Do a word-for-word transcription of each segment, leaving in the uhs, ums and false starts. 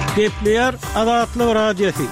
Gepleyer Azatlyk Radiosu.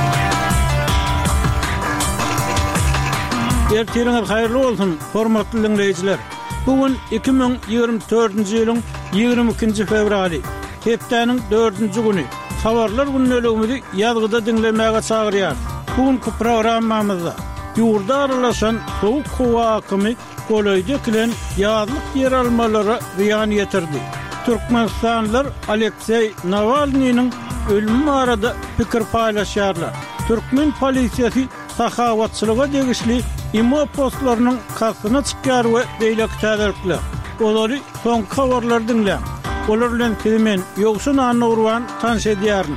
Ertiriniz hayırlı olsun, hormatly dinleyijiler. Bugün iki bin ýygrimi dördünji ýylyň ýygrimi ikinji fevraly, hepdeniň dördünji güni. Habarlar günneligimizi ýazgyda dinlemäge çagyrýar. Bugünkü programmamyzda ýurda aralaşan sowuk howa akymy golaýda kilen ýazlyk ýer almalary ziýan ýetirdi. Türkmenistanlylar Aleksey Navalnyň ölümi arada pikir paýlaşýarlar. Türkmen polisiýasy sahawatçylyga degişli imo postlarynyň kasyna çykýar we beýlek täderler. Olary soňky habarlar dinleýär. Olar bilen filmen ýogsun anurwan tanş edýärmi?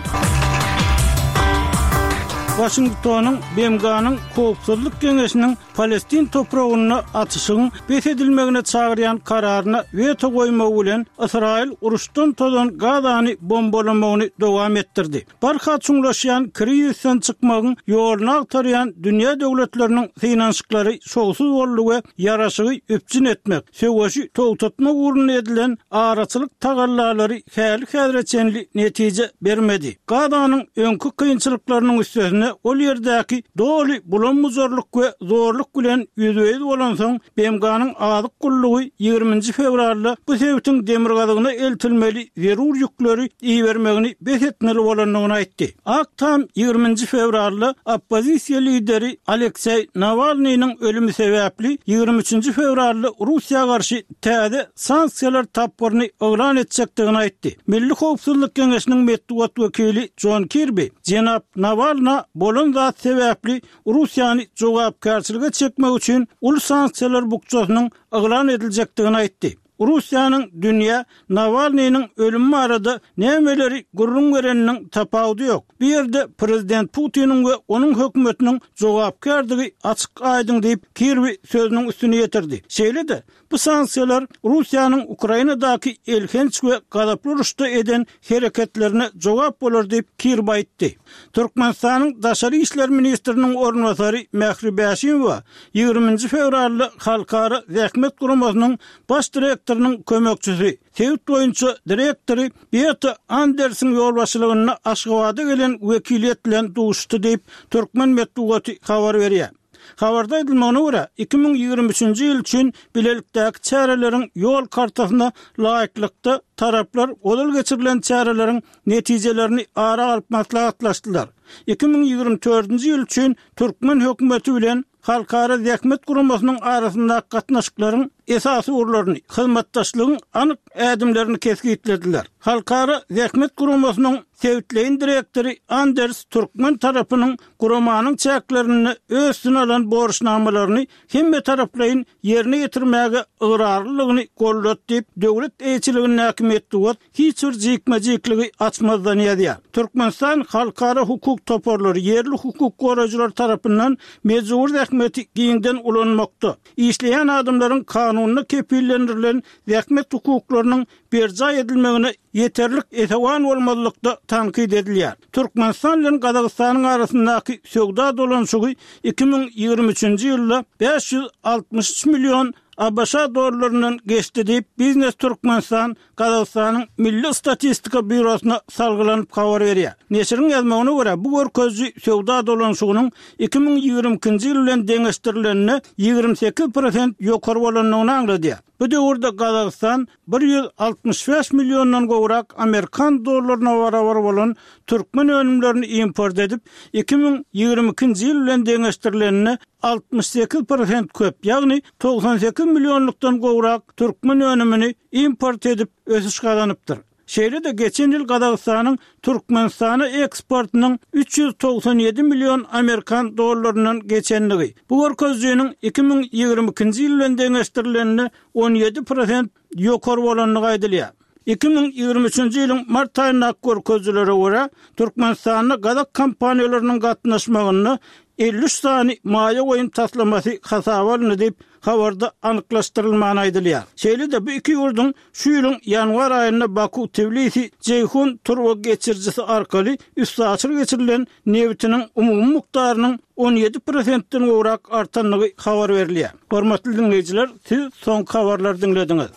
Washingtonyň B M G'nyň Howpsuzlyk Geňeşiniň Palestin topragyna atyşygyň besedilmegine çagyrýan kararyna veto goýmagy bilen Israil uruşdan todan Gazany bombalamagyny dowam etdirdi. Barha çuňlaşýan krizisten çykmagyň ýoluna agtarýan dünýä döwletleriniň finansyklary şowsuz boldy we ýaraşygy öpçün etmek, söwüşi togtatmak uğruna edilen araçylyk tagallary häli häzreçenli netije bermedi. Gazanyň öňkü kynçylyklarynyň üstüne ol ýerdäki doly bulanmazorluk we zorluk bilen ýüzüýe bolan soň B M G'nyň azyk gullugy ýygrimiňji fevralda bu sebäpden demir gazygyna eltilmeli zerur ýükleri iýermegini besetmeli bolanlygyny aýtdy. Aktam ýygrimiňji fevralda oppozisiýa lideri Aleksey Navalnyň ölümi sebäpli ýygrimi üçinji fevralda Russiýa garşy täze sanksiýalar tapgyryny oglan etjekdigini aýtdy. Milli Howpsuzlyk Geňeşiniň medeniýet wekili John Kirby, Jenap Navalny bolan zat sebäpli Russiýany jogapkarçylyga çekmek üçin ul sanksiýalar bukçasynyň oglan ediljekdigini aýtdy. Russiýanyň dünýä Navalnyň ölümi arada nämeleri gurrun bereniň tapawdy ýok. Bu ýerde prezident Putiniň we onuň hökümetiniň jogapkardygy açyk aýdyn diýip Kirby sözüniň üstüne ýetirdi. Şeýle-de bu sanksiýalar Russiýanyň Ukrainadaky elhenç we gadaply uruşda eden hereketlerine jogap bolar diýip Kirby aýtdy. Türkmenistanyň daşary işler ministriniň ornwasary Mehri Bäşimowa ýygrimiňji fevralda Halkara Zähmet guramasynyň baş direktorunun kömekçisi, Sevit boýunça direktori Beata Andersen ýolbaşçylygyna Aşgabatda gelen wekiliýet bilen duşdy diýip Türkmen medeniýeti habar berýär. Habarda edilmegine görä iki bin ýygrimi üçinji ýyl üçin bilelikdäki çäreleriň ýol kartasyna laýyklykda taraplar odal geçirilen çäreleriň netijelerini ara alyp maslahatlaşdylar. iki bin ýygrimi dördünji ýyl üçin Türkmen hökümeti bilen Halkara Zähmet guramasynyň arasynda gatnaşyklaryň esasy urlaryny, hyzmatdaşlygyň anyk ädimlerini kesgitlediler. Halkara Zähmet guramasynyň Sevitleýin direktori Anders Türkmen tarapynyň guramanyň çäklerini ösüne alan borçnamalaryny hemme taraplaryň ýerine ýetirmäge ygyrarlygyny gollatdy diýip döwlet eýçiliginiň häkimetdiwat hiç bir jykmajykligi açmazdan ýazýar. Türkmenistan halkara hukuk toparlary ýerli hukuk goraýjylar tarapyndan mejbur zähmeti giňden ulanmakda. Işleýän adamlaryň kanunyna kepillendirilen zähmet hukuklarynyň berja edilmegine yeterlik etewan bolmazlykda tankid edilýär. Türkmenistan bilen Gazagystanyň arasyndaky söwda dolanşygy iki bin ýygrimi üçinji ýylda beş ýüz altymyş üç million A B S dollarynyň geçdi diýip Biznes Türkmenistan Gazagystanyň Milli Statistika Bürosyna salgylanyp habar berýär. Neşriň ýazmagyna görä bu görkezji söwda dolanşygynyň iki bin ýygrimi ikinji ýyl bilen deňeşdirilenine ýygrimi sekiz prosent ýokary bolanlygyny aňladýar. Bu döwürde Gazagistan bir ýüz altymyş beş milliondan gowrak Amerikan dollaryna barabar bolan türkmen önümlerini import edip iki bin ýygrimi ikinji ýyl bilen deňeşdirilenine altymyş sekiz prosent köp, ýagny doksan sekiz millionlukdan gowrak türkmen önümini import edip ösüş kazanypdyr. Şeýle-de geçen ýyl Gazagystanyň Türkmenistana eksportynyň üç ýüz doksan ýedi million Amerikan dollarynyň geçenligi. Bu görkezjiniň iki bin ýygrimi ikinji ýyl bilen deňeşdirilenine on ýedi prosent ýokary bolanlygy aýdylýar. iki bin ýygrimi üçinji ýylyň mart aýyna görkezjilere görä Türkmenistanyň gazak kompaniýalarynyň gatnaşmagyny elli üç sany maýa goýun taslamasy hasabalyny diýip habarda anyklaşdyrylmagy aýdylýar. Şeýle-de bu iki ýurdun şu ýylyň ýanwar aýynda Baku, Tbilisi, Ceyhun turwa geçirjisi arkaly üstü açyr geçirilen newtiniň umumy mukdarynyň on ýedi prosentden gowrak artanlygy habar berilýär. Hormatly dinleýijiler, siz soňky habarlary dinlediňiz.